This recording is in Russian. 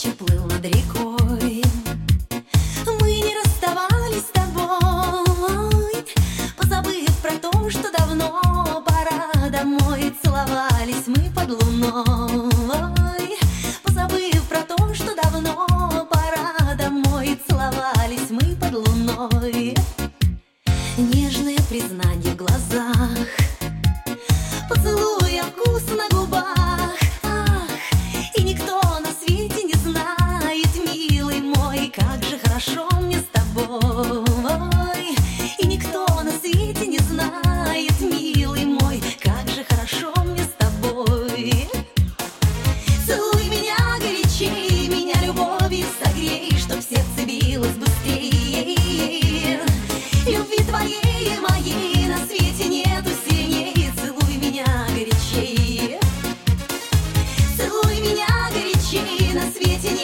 вечер плыл над рекой. Мы не расставались с тобой, позабыв про то, что давно пора домой. Целовались мы под луной, позабыв про то, что давно пора домой. Целовались мы под луной. Нежные признания в глазах, поцелуя, вкус на губах. Ах, и никто на свете не знает, милый мой, как же хорошо мне с тобой. И никто на свете не знает, милый мой, как же хорошо мне с тобой. Целуй меня горячей, меня любовью согрей, чтоб сердце билось быстрее. Любви твоей и моей на свете нету сильнее. Целуй меня горячей, целуй меня горячей, на свете